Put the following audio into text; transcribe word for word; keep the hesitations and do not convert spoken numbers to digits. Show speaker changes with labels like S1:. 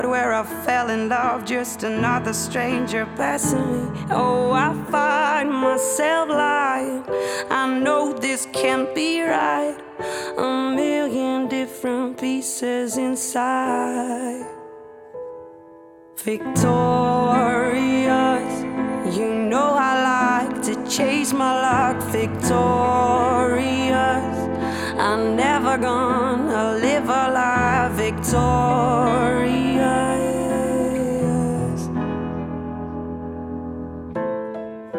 S1: where I fell in love, just another stranger passing me. Oh, I find myself lying, I know this can't be right. A million different pieces inside. Victorious, you know I like to chase my luck. Victorious, I'm never gonna live a lie. Victorious,